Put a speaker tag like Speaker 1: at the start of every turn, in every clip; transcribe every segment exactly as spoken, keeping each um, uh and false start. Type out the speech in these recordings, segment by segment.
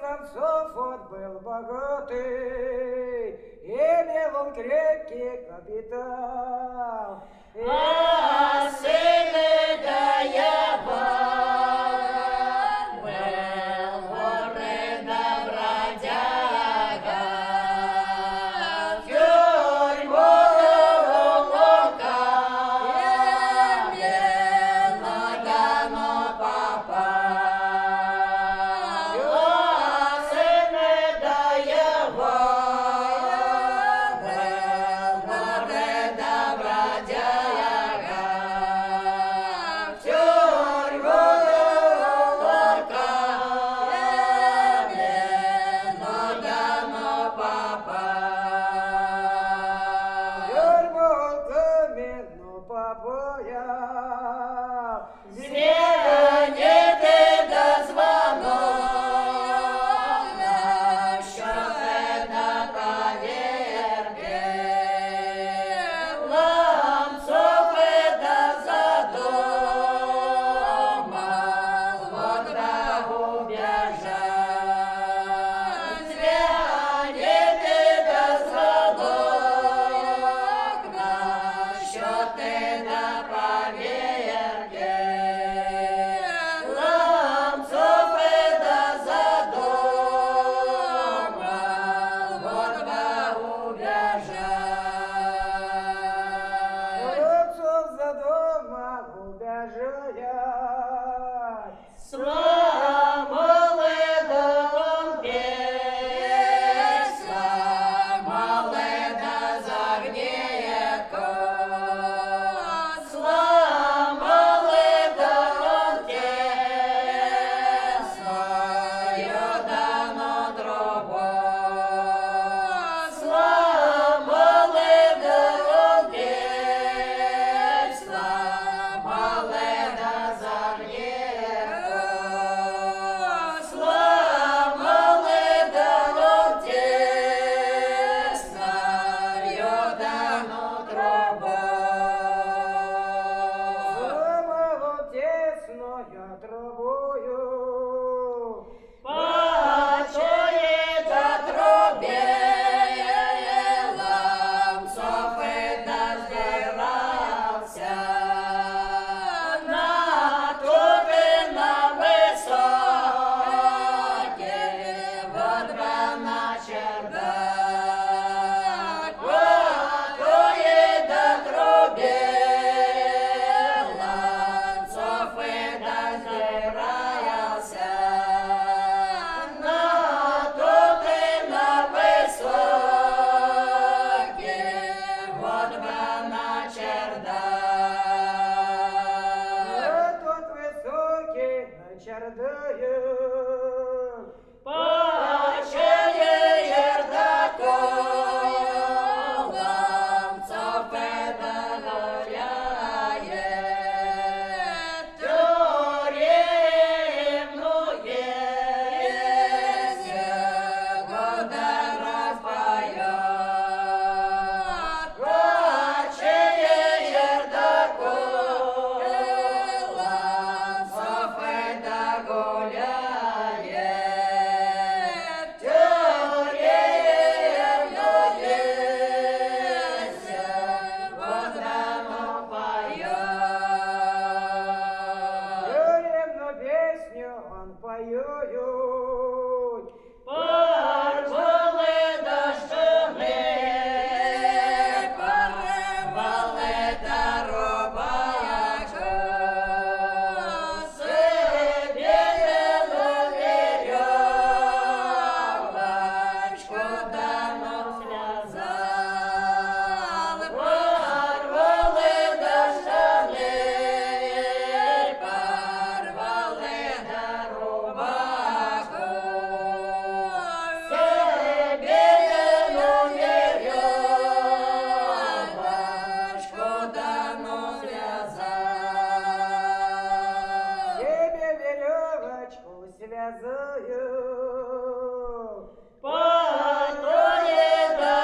Speaker 1: концов вот был богатый, имел он крепкий капитал.
Speaker 2: А сыны Даева был воры да бродяга, в тюрьму Лука нагано попал. А сыны Даева был воры да бродяга, в тюрьму Лука нагано попал.
Speaker 1: Тюрьму каменну попоял,
Speaker 2: Звеняти да звонок, щоки да проверки, ламцови да задумал, вот врагу бежать. Звеняти да звонок, щоки да проверки, ламцови да задумал, вот врагу бежать.
Speaker 1: Отцов за дома убежать.
Speaker 2: Сломали да помпеть, сломали да загнетку, сломали да помпеть, свою дано дробу, сломали да помпеть, сломали да загнетку, сломали да помпеть, свою дано дробу.
Speaker 1: Сломало тесною трубою,
Speaker 2: Почує да трубе, ламцови да збирався, на туди на високі, водра на чердак. Почує да трубе, ламцови да збирався, на туди на високі, водра на чердак.
Speaker 1: тот високий на чердаю.
Speaker 2: Почує чердаку, ламцови да гуляє, тюремну єсть, года розпоет. Почує чердаку, ламцови да гуляє, тюремну єсть, водра поет.
Speaker 1: Тюремную песню он поет.
Speaker 2: Порвали дощами, порвали та рубашку, собі на вірьовочку давно зв'язали. Порвали дощами, порвали та рубашку, собі на вірьовочку давно зв'язали.
Speaker 1: Тебе веревочку связаю.
Speaker 2: Потоє до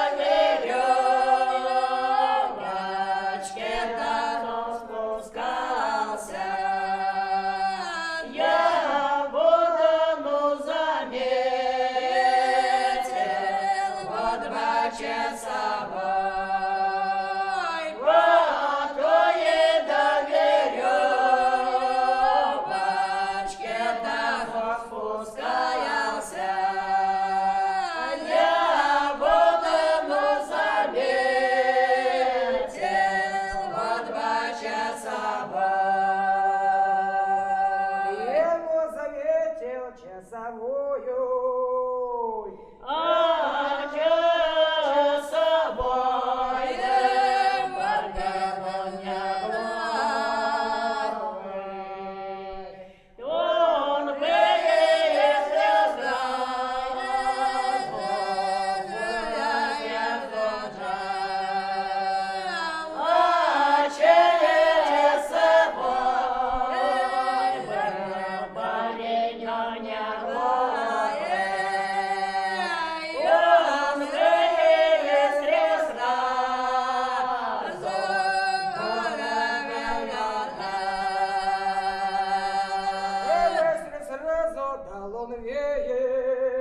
Speaker 2: веревочки давно спускався, я воду замість.
Speaker 1: часовую.
Speaker 2: А часовой Варгавоня он выезд а через собой Варгавоня он выезд
Speaker 1: Если сразу дал он веер,